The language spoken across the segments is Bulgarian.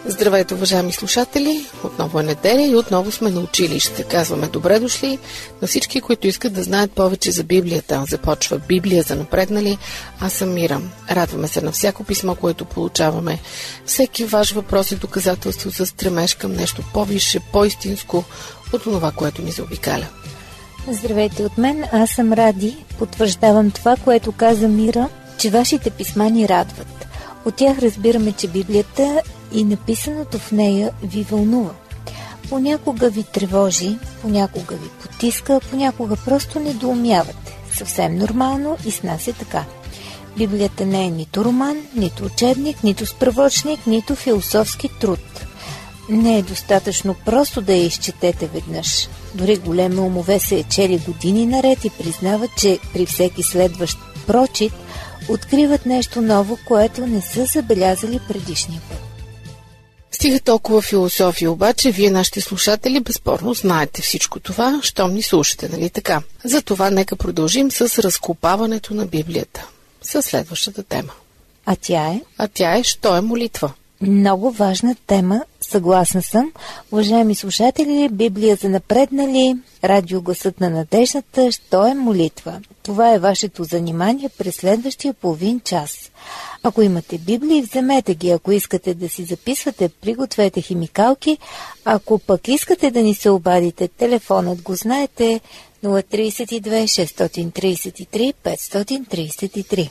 Здравейте, уважаеми слушатели! Отново е неделя и отново сме на училище. Казваме добре дошли на всички, които искат да знаят повече за Библията. Започва Библия за напреднали. Аз съм Мира. Радваме се на всяко писмо, което получаваме. Всеки ваш въпрос е доказателство за стремеж към нещо по-висше, по-истинско от това, което ни заобикаля. Здравейте от мен, аз съм Ради. Потвърждавам това, което каза Мира, че вашите писма ни радват. От тях разбираме, че Библията и написаното в нея ви вълнува. Понякога ви тревожи, понякога ви потиска, понякога просто недоумявате. Съвсем нормално и с нас е така. Библията не е нито роман, нито учебник, нито справочник, нито философски труд. Не е достатъчно просто да я изчетете веднъж. Дори големи умове се е чели години наред и признават, че при всеки следващ прочит откриват нещо ново, което не са забелязали предишния път. Стига толкова философия, обаче вие, нашите слушатели, безспорно знаете всичко това, щом ни слушате, нали така? Затова нека продължим с разкопаването на Библията. Със следващата тема. А тя е, що е молитва? Много важна тема, съгласна съм. Уважаеми слушатели, Библия за напреднали, радио Гласът на надеждата, що е молитва? Това е вашето занимание през следващия половин час. Ако имате Библии, вземете ги. Ако искате да си записвате, пригответе химикалки. Ако пък искате да ни се обадите, телефонът го знаете, 032 633 533.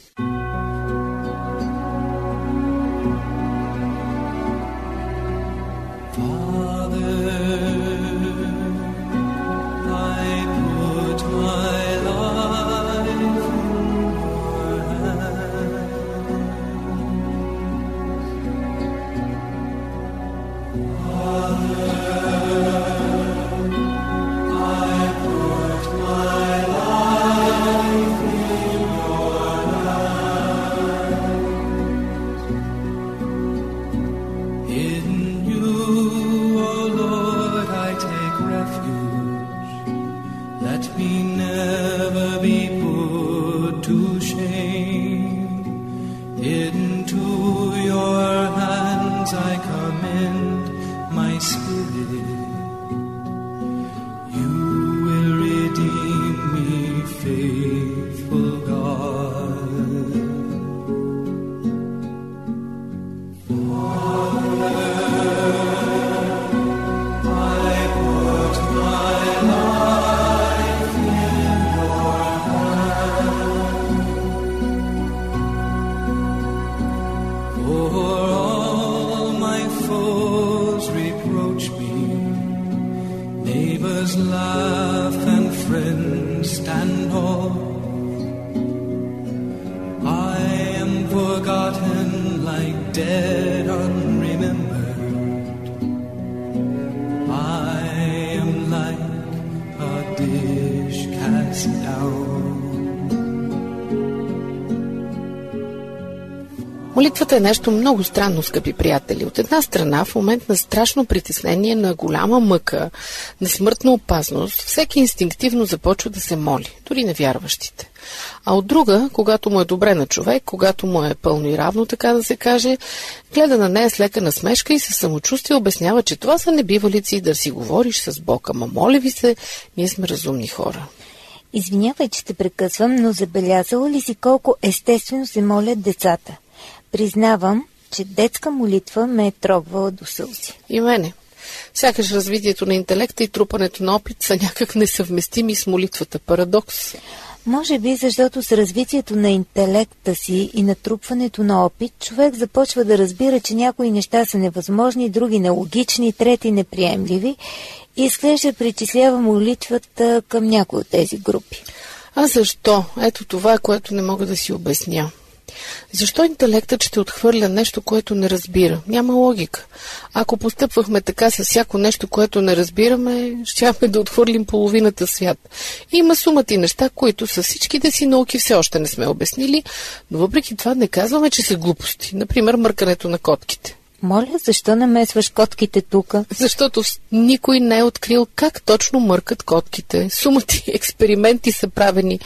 Молитвата е нещо много странно, скъпи приятели. От една страна, в момент на страшно притеснение, на голяма мъка, на смъртна опасност, всеки инстинктивно започва да се моли, дори невярващите. А от друга, когато му е добре на човек, когато му е пълно и равно, така да се каже, гледа на нея с лека насмешка и със самочувствие обяснява, че това са небивалици и да си говориш с Бог. Ама моля ви се, ние сме разумни хора. Извинявай, че те прекъсвам, но забелязала ли си колко естествено се молят децата? Признавам, че детска молитва ме е трогвала до сълзи. И мене. Сякаш развитието на интелекта и трупането на опит са някак несъвместими с молитвата. Парадокс. Може би, защото с развитието на интелекта си и натрупването на опит, човек започва да разбира, че някои неща са невъзможни, други нелогични, трети неприемливи и изглежда причислява молитвата към някои от тези групи. А защо? Ето това е, което не мога да си обясня. Защо интелектът ще отхвърля нещо, което не разбира? Няма логика. Ако постъпвахме така с всяко нещо, което не разбираме, щяхме да отхвърлим половината свят. Има сумати неща, които с всичките си науки все още не сме обяснили, но въпреки това не казваме, че са глупости. Например, мъркането на котките. Моля, защо намесваш котките тука? Защото никой не е открил как точно мъркат котките. Сумати експерименти са правени,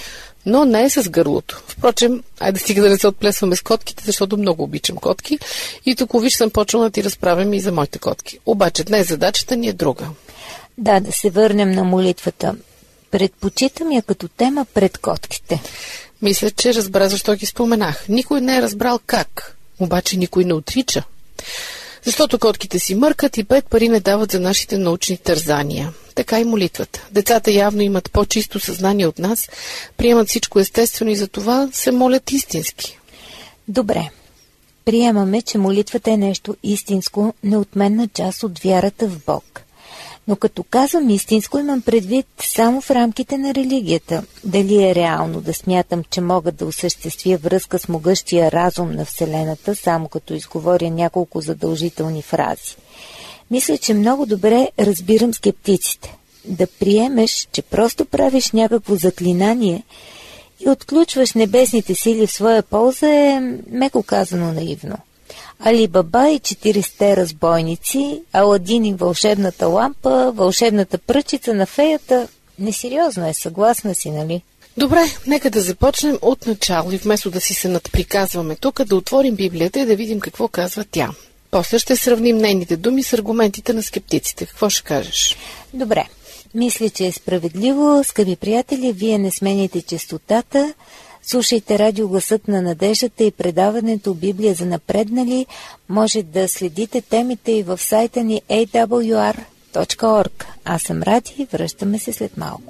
но не е с гърлото. Впрочем, айде стига да не се отплесваме с котките, защото много обичам котки и тук виж съм почнала да ти разправям и за моите котки. Обаче днес задачата ни е друга. Да се върнем на молитвата. Предпочитам я като тема пред котките. Мисля, че разбра защо ги споменах. Никой не е разбрал как, обаче никой не отрича. Защото котките си мъркат и 5 пари не дават за нашите научни тързания. Така и молитвата. Децата явно имат по-чисто съзнание от нас, приемат всичко естествено и за това се молят истински. Добре. Приемаме, че молитвата е нещо истинско, неотменна част от вярата в Бог. Но като казвам истинско, имам предвид само в рамките на религията. Дали е реално да смятам, че мога да осъществя връзка с могъщия разум на Вселената, само като изговоря няколко задължителни фрази? Мисля, че много добре разбирам скептиците. Да приемеш, че просто правиш някакво заклинание и отключваш небесните сили в своя полза е, меко казано, наивно. Али Баба и 40 разбойници, Аладин и вълшебната лампа, вълшебната пръчица на феята. Несериозно е, съгласна си, нали? Добре, нека да започнем от начало и вместо да си се надприказваме тук, да отворим Библията и да видим какво казва тя. После ще сравним нейните думи с аргументите на скептиците. Какво ще кажеш? Добре. Мисля, че е справедливо. Скъпи приятели, вие не сменяйте честотата. Слушайте радио Гласът на надеждата и предаването Библия за напреднали. Може да следите темите и в сайта ни awr.org. Аз съм Ради, връщаме се след малко.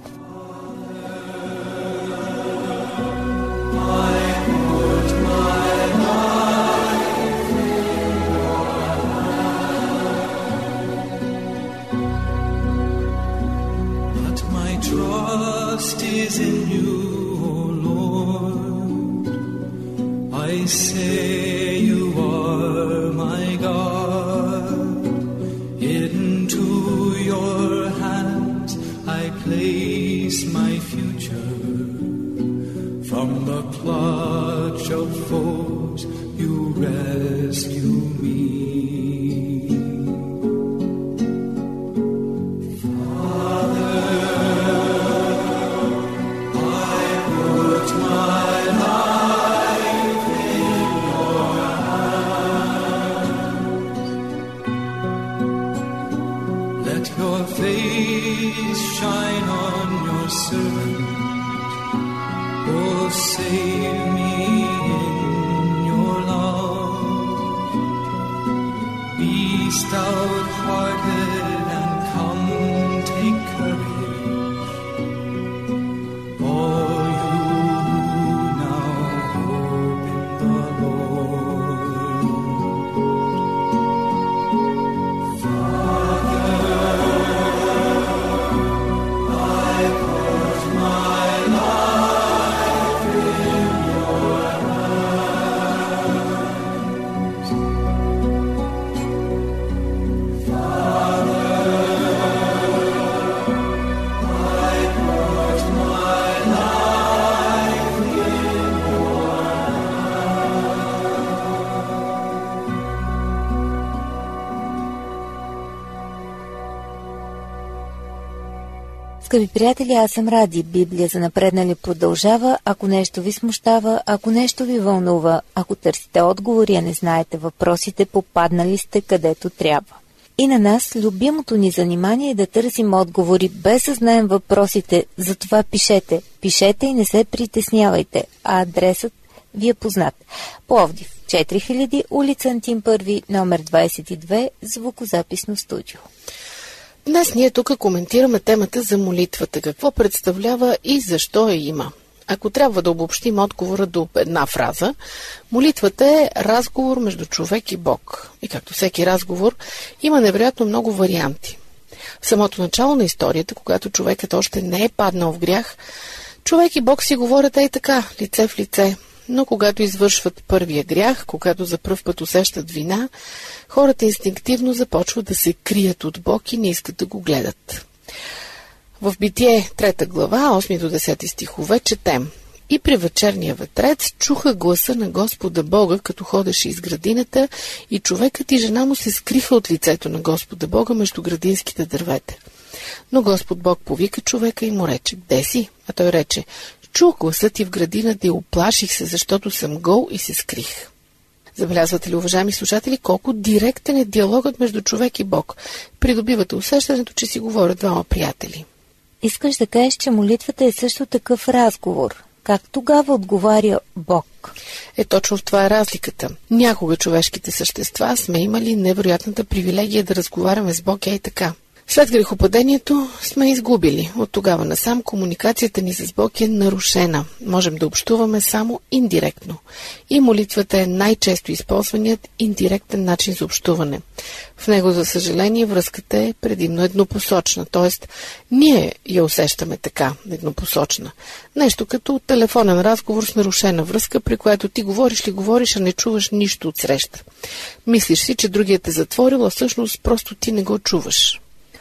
Trust is in you, O Lord. I say you are my God. Into your hands I place my future. From the clutch of foes you rescue me. Shine on your servant, oh save me in your love. Be stout-hearted and come take courage, all you who now hope in the Lord. Скъпи приятели, аз съм Ради. Библия за напреднали продължава. Ако нещо ви смущава, ако нещо ви вълнува, ако търсите отговори, а не знаете въпросите, попаднали сте където трябва. И на нас любимото ни занимание е да търсим отговори, без да знаем въпросите. Затова пишете. Пишете и не се притеснявайте. А адресът ви е познат. Пловдив, 4000, улица Антим 1, номер 22, звукозаписно студио. Днес ние тук коментираме темата за молитвата, какво представлява и защо я има. Ако трябва да обобщим отговора до една фраза, молитвата е разговор между човек и Бог. И както всеки разговор, има невероятно много варианти. В самото начало на историята, когато човекът още не е паднал в грях, човек и Бог си говорят ей така, лице в лице. Но когато извършват първия грях, когато за пръв път усещат вина, хората инстинктивно започват да се крият от Бог и не искат да го гледат. В Битие 3 глава, 8 до 10 стихове, четем: И при вечерния ветрец чуха гласа на Господа Бога, като ходеше из градината, и човекът и жена му се скриха от лицето на Господа Бога между градинските дървета. Но Господ Бог повика човека и му рече: Где си? А той рече: Чух гласа ти в градината и оплаших се, защото съм гол и се скрих. Забелязвате ли, уважаеми слушатели, колко директен е диалогът между човек и Бог? Придобивате усещането, че си говорят двама приятели. Искаш да кажеш, че молитвата е също такъв разговор. Как тогава отговаря Бог? Точно в това е разликата. Някога човешките същества сме имали невероятната привилегия да разговаряме с Бог и така. След грехопадението сме изгубили. От тогава насам комуникацията ни с Бог е нарушена. Можем да общуваме само индиректно. И молитвата е най-често използваният индиректен начин за общуване. В него, за съжаление, връзката е предимно еднопосочна, т.е. ние я усещаме така, еднопосочна. Нещо като телефонен разговор с нарушена връзка, при която ти говориш, а не чуваш нищо от среща. Мислиш си, че другият е затворил, а всъщност просто ти не го чуваш.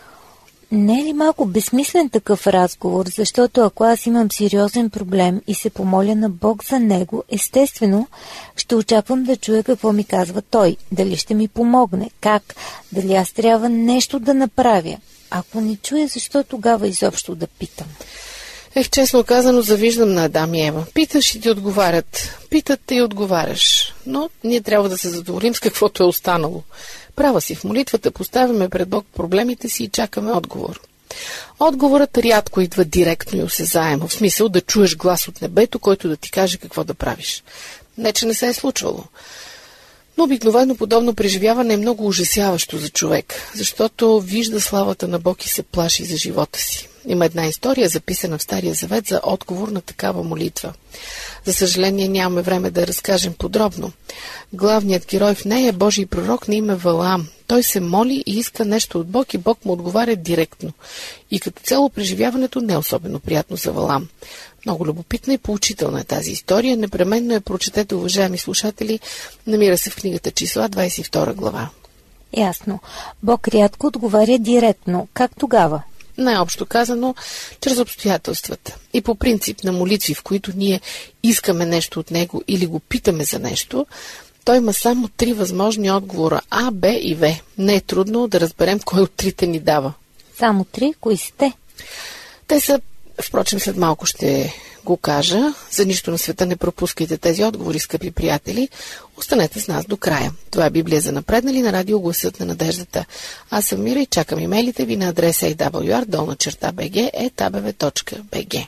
Не е ли малко безсмислен такъв разговор, защото ако аз имам сериозен проблем и се помоля на Бог за него, естествено ще очаквам да чуя какво ми казва Той, дали ще ми помогне, как, дали аз трябва нещо да направя. Ако не чуя, защо тогава изобщо да питам? Честно казано, завиждам на Адам и Ева. Питаш и ти отговарят. Питат те и отговаряш. Но ние трябва да се задоволим с каквото е останало. Права си, в молитвата поставяме пред Бог проблемите си и чакаме отговор. Отговорът рядко идва директно и осезаемо, в смисъл да чуеш глас от небето, който да ти каже какво да правиш. Не, че не се е случвало. Но обикновено подобно преживяване е много ужасяващо за човек, защото вижда славата на Бог и се плаши за живота си. Има една история, записана в Стария завет, за отговор на такава молитва. За съжаление, нямаме време да я разкажем подробно. Главният герой в нея е Божий пророк на име Валаам. Той се моли и иска нещо от Бог и Бог му отговаря директно. И като цяло преживяването не е особено приятно за Валаам. Много любопитна и поучителна е тази история. Непременно я прочетете, уважаеми слушатели. Намира се в книгата Числа, 22 глава. Ясно. Бог рядко отговаря директно. Как тогава? Най-общо казано, чрез обстоятелствата. И по принцип на молитви, в които ние искаме нещо от него или го питаме за нещо, той има само 3 възможни отговора – А, Б и В. Не е трудно да разберем кой от 3 ни дава. Само 3? Кои сте? Те са, впрочем, след малко ще го кажа. За нищо на света не пропускайте тези отговори, скъпи приятели. Останете с нас до края. Това е Библия за напреднали на радио Гласът на надеждата. Аз съм Мира и чакам имейлите ви на адреса awr@bg.bg.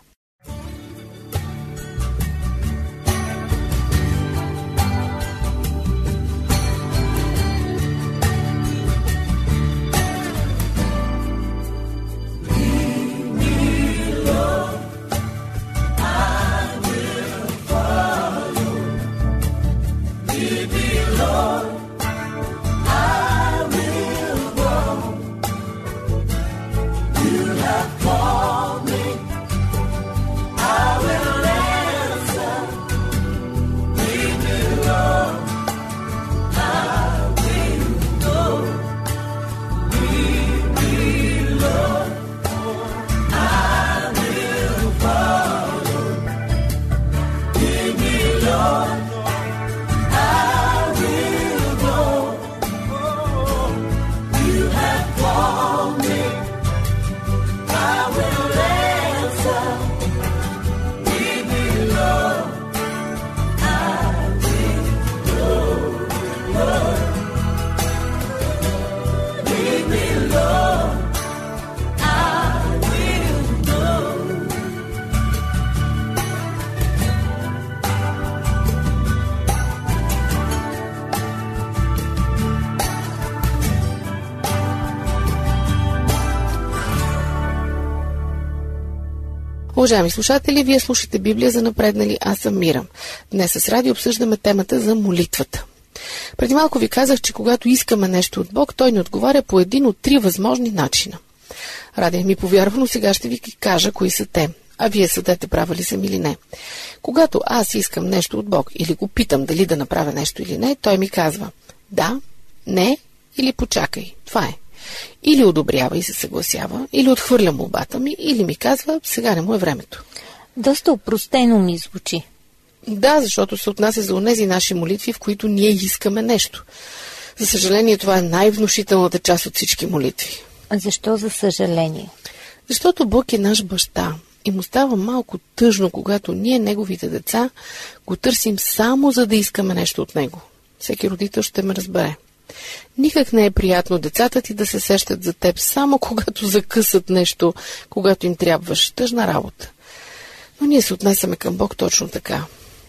Уважаеми слушатели, вие слушате Библия за напреднали, аз съм Мира. Днес с Ради обсъждаме темата за молитвата. Преди малко ви казах, че когато искаме нещо от Бог, Той ни отговаря по един от 3 възможни начина. Ради ми повярва, но сега ще ви кажа кои са те. А вие съдете права ли съм или не. Когато аз искам нещо от Бог или го питам дали да направя нещо или не, Той ми казва да, не или почакай. Това е. Или одобрява и се съгласява, или отхвърля молбата ми, или ми казва, сега не му е времето. Доста опростено ми звучи. Да, защото се отнася за онези наши молитви, в които ние искаме нещо. За съжаление, това е най-внушителната част от всички молитви. Защо за съжаление? Защото Бог е наш баща и му става малко тъжно, когато ние, неговите деца, го търсим само за да искаме нещо от него. Всеки родител ще ме разбере. Никак не е приятно децата ти да се сещат за теб само когато закъсат нещо, когато им трябваш. Тъжна работа. Но ние се отнесаме към Бог точно така.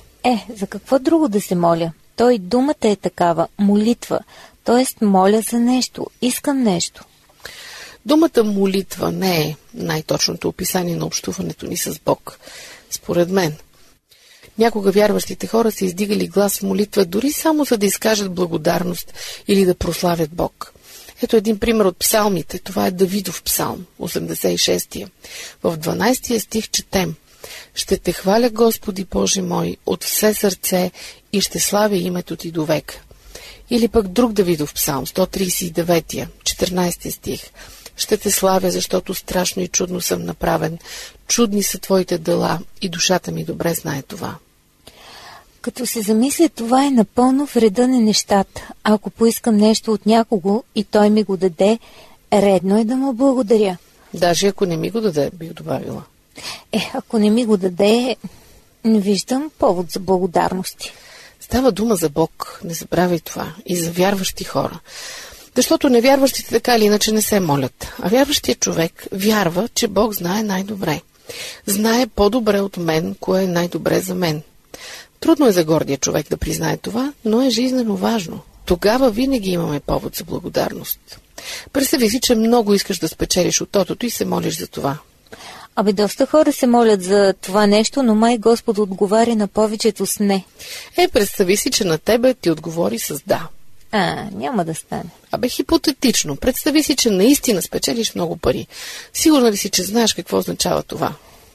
За какво друго да се моля? Той думата е такава, молитва, т.е. моля за нещо, искам нещо. Думата молитва не е най-точното описание на общуването ни с Бог. Според мен. Някога вярващите хора са издигали глас в молитва дори само за да изкажат благодарност или да прославят Бог. Ето един пример от псалмите. Това е Давидов псалм, 86-тия. В 12-тия стих четем: „Ще те хваля, Господи Боже мой, от все сърце и ще славя името ти до века.“ Или пък друг Давидов псалм, 139-тия, 14 стих: „Ще те славя, защото страшно и чудно съм направен. Чудни са твоите дела и душата ми добре знае това.“ Като се замисля, това е напълно в реда на нещата. Ако поискам нещо от някого и той ми го даде, редно е да му благодаря. Даже ако не ми го даде, бих добавила. Ако не ми го даде, не виждам повод за благодарности. Става дума за Бог, не забравяй това, и за вярващи хора. Защото невярващите така или иначе не се молят. А вярващият човек вярва, че Бог знае най-добре. Знае по-добре от мен, кое е най-добре за мен. Трудно е за гордия човек да признае това, но е жизнено важно. Тогава винаги имаме повод за благодарност. Представи си, че много искаш да спечелиш от тотото и се молиш за това. Доста хора се молят за това нещо, но май Господ отговаря на повечето с не. Представи си, че на тебе ти отговори с да. Няма да стане. Хипотетично. Представи си, че наистина спечелиш много пари. Сигурна ли си, че знаеш какво означава това?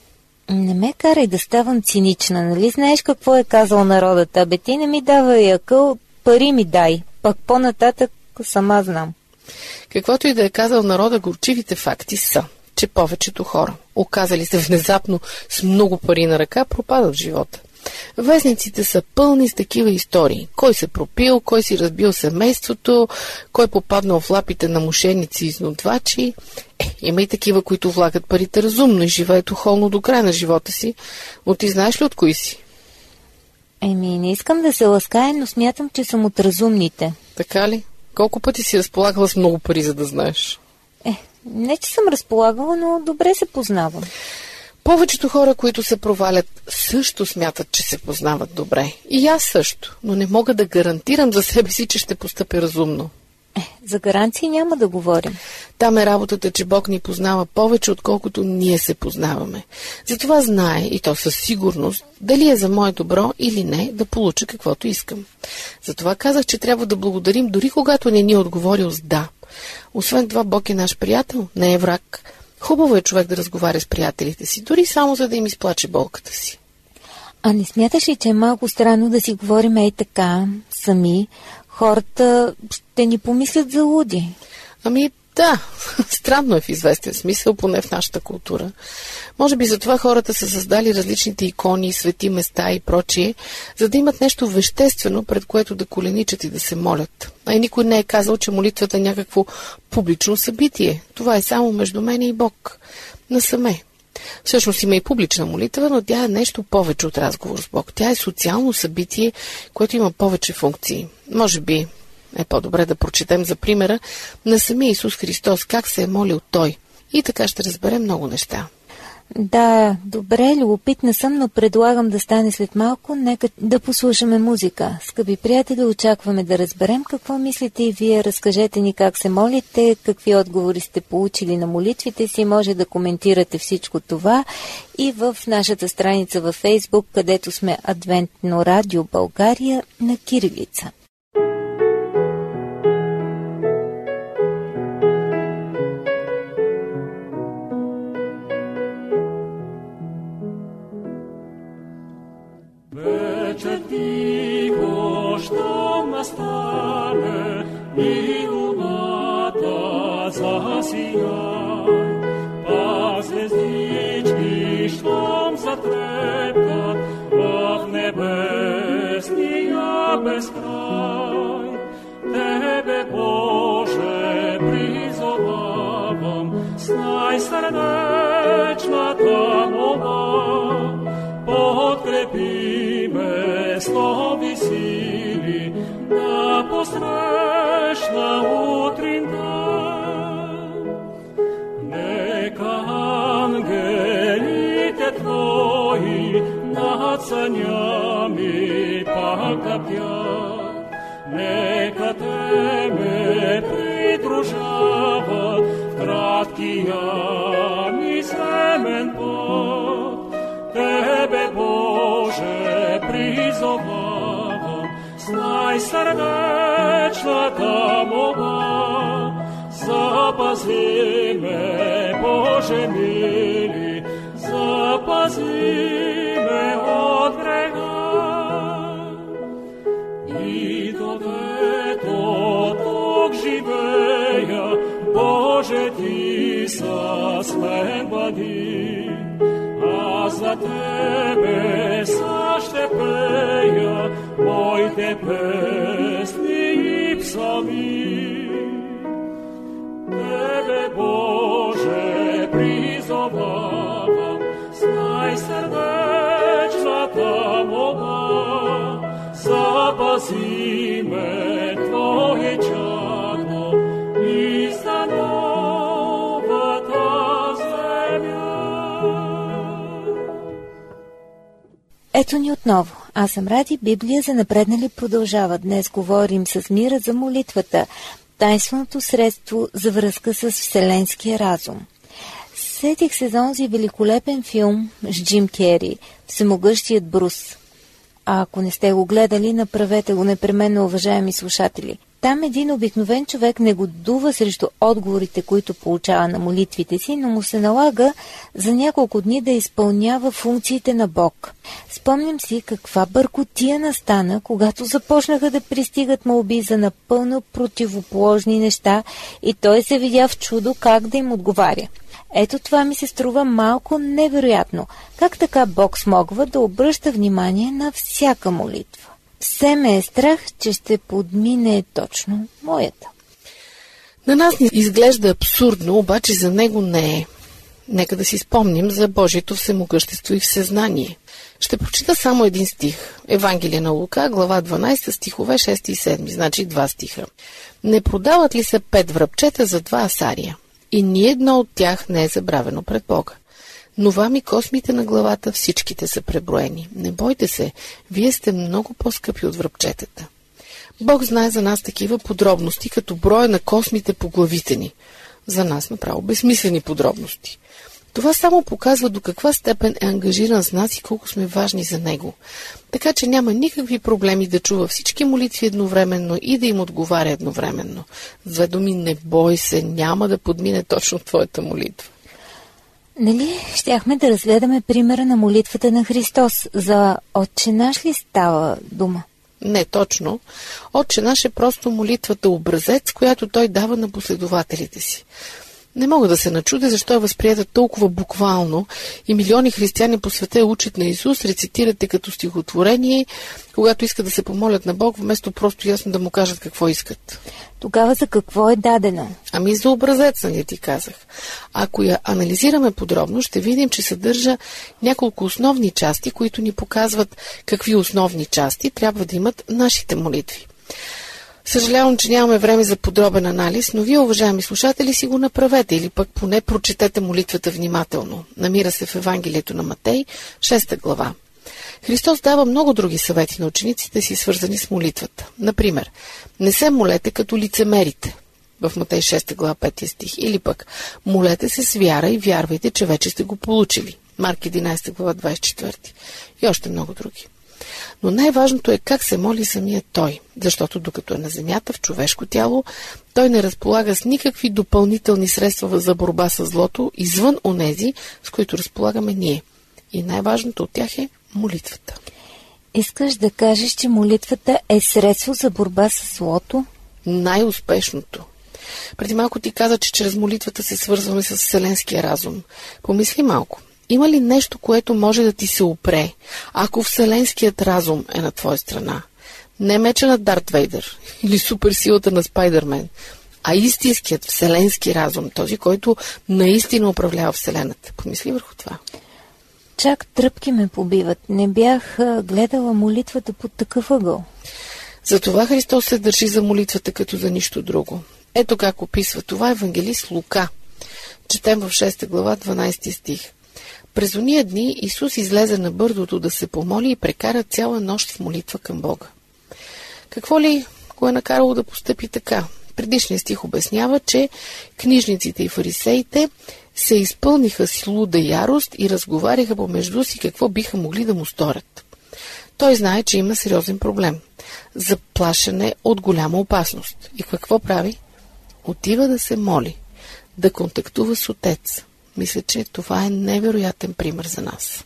Не ме карай да ставам цинична, нали знаеш какво е казал народът? Ти не ми давай акъл, пари ми дай. Пък по-нататък сама знам. Каквото и да е казал народа, горчивите факти са, че повечето хора, оказали се внезапно с много пари на ръка, пропадат в живота. Вестниците са пълни с такива истории. Кой се пропил, кой си разбил семейството, кой попаднал в лапите на мошеници и изнудвачи. Има и такива, които влагат парите разумно и живеят охолно до края на живота си. Но ти знаеш ли от кои си? Не искам да се лаская, но смятам, че съм от разумните. Така ли? Колко пъти си разполагала с много пари, за да знаеш? Не, че съм разполагала, но добре се познавам. Повечето хора, които се провалят, също смятат, че се познават добре. И аз също, но не мога да гарантирам за себе си, че ще постъпя разумно. За гаранции няма да говорим. Там е работата, че Бог ни познава повече, отколкото ние се познаваме. Затова знае, и то със сигурност, дали е за мое добро или не, да получа каквото искам. Затова казах, че трябва да благодарим, дори когато не ни е отговорил с да. Освен това, Бог е наш приятел, не е враг. Хубаво е човек да разговаря с приятелите си, дори само за да им изплаче болката си. Не смяташ ли, че е малко странно да си говорим така, сами? Хората ще ни помислят за луди. Да, странно е в известен смисъл, поне в нашата култура. Може би затова хората са създали различните икони, свети места и прочие, за да имат нещо веществено, пред което да коленичат и да се молят. И никой не е казал, че молитвата е някакво публично събитие. Това е само между мен и Бог. Насаме. Всъщност има и публична молитва, но тя е нещо повече от разговор с Бог. Тя е социално събитие, което има повече функции. Може би е по-добре да прочетем за примера на самия Исус Христос, как се е молил Той. И така ще разберем много неща. Да, добре, любопитна съм, но предлагам да стане след малко. Нека да послушаме музика. Скъпи приятели, очакваме да разберем какво мислите и вие. Разкажете ни как се молите, какви отговори сте получили на молитвите си. Може да коментирате всичко това и в нашата страница във Фейсбук, където сме Адвентно радио България на кирилица. Stane i lunata zasijaj, pa zvezdički štom zatreptat, v nebesnija beskraj. Tebe, Bože, prizovavam, s najsrdečna ta molitva. санями пак да пя. Нека те ме придружават в краткия ми земен път. Тебе, Боже, призовавам с най-сърдечната молба. Запази ме, Боже мили, запази ме от греха. И докато тук живея, Боже, ти с мен бъди. Аз за Тебе са ще пея моите песни и псалми. Тебе, Боже, призовавам с най-сърдечната молба. Запази ме, Твое чадо, и за новата земя. Ето ни отново. Аз съм Ради, Библия за напреднали продължава. Днес говорим с Мира за молитвата, тайнственото средство за връзка с вселенския разум. Сетих се за онзи великолепен филм с Джим Кери, Всемогъщият Брус. А ако не сте го гледали, направете го непременно, уважаеми слушатели. Там един обикновен човек негодува срещу отговорите, които получава на молитвите си, но му се налага за няколко дни да изпълнява функциите на Бог. Спомням си каква бъркотия настана, когато започнаха да пристигат молби за напълно противоположни неща и той се видя в чудо как да им отговаря. Ето това ми се струва малко невероятно. Как така Бог смогва да обръща внимание на всяка молитва? Все ме е страх, че ще подмине точно моята. На нас ни изглежда абсурдно, обаче за него не е. Нека да си спомним за Божието всемогъщество и всезнание. Ще прочита само един стих. Евангелие на Лука, глава 12, стихове 6 и 7, значи 2 стиха. Не продават ли се 5 връбчета за 2 асария? И ни едно от тях не е забравено пред Бога. Но вам и космите на главата всичките са преброени. Не бойте се, вие сте много по-скъпи от връбчетата. Бог знае за нас такива подробности, като броя на космите по главите ни. За нас направо безсмислени подробности. Това само показва до каква степен е ангажиран с нас и колко сме важни за него. Така че няма никакви проблеми да чува всички молитви едновременно и да им отговаря едновременно. С две думи, не бой се, няма да подмине точно твоята молитва. Нали щяхме да разгледаме примера на молитвата на Христос? За Отче наш ли става дума? Не точно. Отче наш е просто молитвата образец, която той дава на последователите си. Не мога да се начудя защо е възприета толкова буквално и милиони християни по света учат на Исус, рецитират като стихотворение, когато искат да се помолят на Бог, вместо просто ясно да му кажат какво искат. Тогава за какво е дадено? Ами за образец, нали ти казах. Ако я анализираме подробно, ще видим, че съдържа няколко основни части, които ни показват какви основни части трябва да имат нашите молитви. Съжалявам, че нямаме време за подробен анализ, но вие, уважаеми слушатели, си го направете или пък поне прочетете молитвата внимателно. Намира се в Евангелието на Матей, 6 глава. Христос дава много други съвети на учениците си, свързани с молитвата. Например, не се молете като лицемерите, в Матей 6 глава 5 стих, или пък молете се с вяра и вярвайте, че вече сте го получили. Марк 11 глава 24 и още много други. Но най-важното е как се моли самият той, защото докато е на земята в човешко тяло, той не разполага с никакви допълнителни средства за борба с злото, извън онези, с които разполагаме ние. И най-важното от тях е молитвата. Искаш да кажеш, че молитвата е средство за борба с злото? Най-успешното. Преди малко ти каза, че чрез молитвата се свързваме с вселенския разум. Помисли малко. Има ли нещо, което може да ти се опре, ако вселенският разум е на твоя страна? Не меча на Дарт Вейдър или суперсилата на Спайдърмен, а истинският вселенски разум, този, който наистина управлява вселената. Помисли върху това. Чак тръпки ме побиват. Не бях гледала молитвата под такъв ъгъл. Затова Христос се държи за молитвата като за нищо друго. Ето как описва това евангелист Лука. Четем в 6 глава 12 стих. През ония дни Исус излезе на бърдото да се помоли и прекара цяла нощ в молитва към Бога. Какво ли го е накарало да постъпи така? Предишният стих обяснява, че книжниците и фарисеите се изпълниха с луда ярост и разговаряха помежду си какво биха могли да му сторят. Той знае, че има сериозен проблем. Заплашене от голяма опасност. И какво прави? Отива да се моли, да контактува с Отец. Мисля, че това е невероятен пример за нас.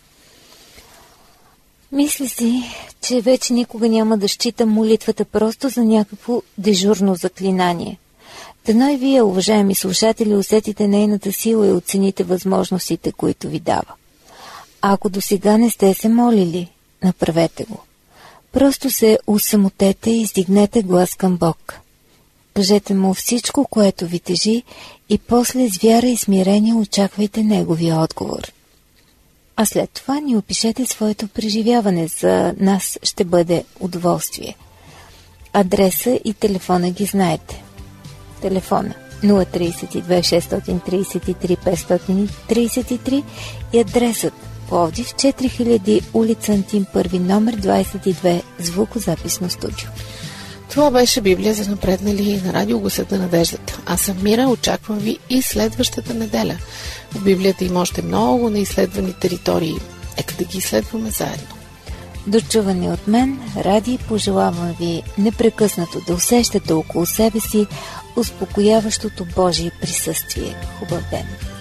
Мисля си, че вече никога няма да считам молитвата просто за някакво дежурно заклинание. Дано и вие, уважаеми слушатели, усетите нейната сила и оцените възможностите, които ви дава. А ако досега не сте се молили, направете го. Просто се усамотете и издигнете глас към Бог. Кажете му всичко, което ви тежи, и после с вяра и смирение очаквайте неговия отговор. А след това ни опишете своето преживяване. За нас ще бъде удоволствие. Адреса и телефона ги знаете. Телефона 032 633 533 и адресът Пловдив, 4000, улица Антим 1, номер 22, звукозаписно студио. Това беше Библия за напреднали на радио Гласът на надеждата. Аз съм Мира, очаквам ви и следващата неделя. В Библията има още много неизследвани територии. Ека да ги изследваме заедно. До чуване от мен, Ради, пожелавам ви непрекъснато да усещате около себе си успокояващото Божие присъствие. Хубав ден!